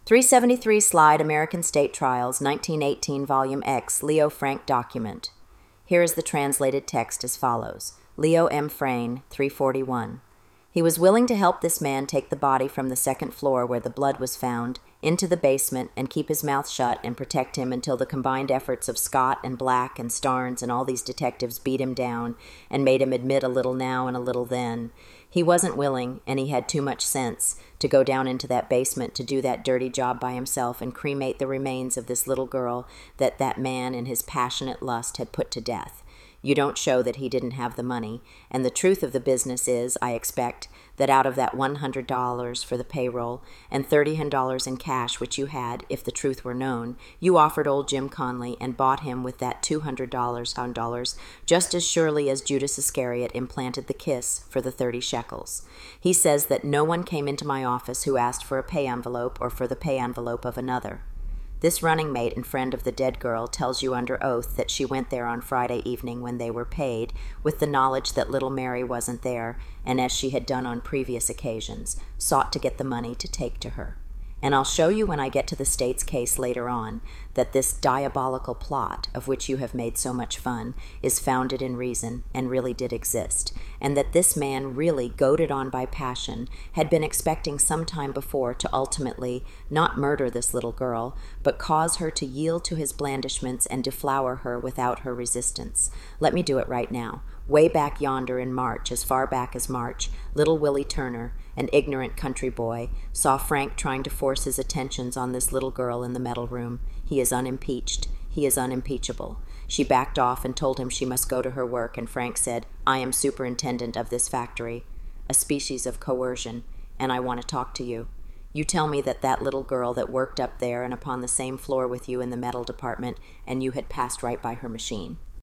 373 Slide American State Trials, 1918, Volume X, Leo Frank document. Here is the translated text as follows. Leo M. Frayne, 341. He was willing to help this man take the body from the second floor where the blood was found into the basement and keep his mouth shut and protect him until the combined efforts of Scott and Black and Starnes and all these detectives beat him down and made him admit a little now and a little then. He wasn't willing, and he had too much sense, to go down into that basement to do that dirty job by himself and cremate the remains of this little girl that man in his passionate lust had put to death. You don't show that he didn't have the money, and the truth of the business is, I expect, that out of that $100 for the payroll and $30 in cash which you had, if the truth were known, you offered old Jim Conley and bought him with that $200 just as surely as Judas Iscariot implanted the kiss for the 30 shekels. He says that no one came into my office who asked for a pay envelope or for the pay envelope of another. This running mate and friend of the dead girl tells you under oath that she went there on Friday evening when they were paid, with the knowledge that little Mary wasn't there, and as she had done on previous occasions, sought to get the money to take to her. And I'll show you when I get to the state's case later on that this diabolical plot, of which you have made so much fun, is founded in reason and really did exist, and that this man, really goaded on by passion, had been expecting some time before to ultimately not murder this little girl, but cause her to yield to his blandishments and deflower her without her resistance. Let me do it right now. Way back yonder in March, as far back as March, little Willie Turner, an ignorant country boy, saw Frank trying to force his attentions on this little girl in the metal room. He is unimpeached. He is unimpeachable. She backed off and told him she must go to her work, and Frank said, I am superintendent of this factory, a species of coercion, and I want to talk to you. You tell me that little girl that worked up there and upon the same floor with you in the metal department, and you had passed right by her machine.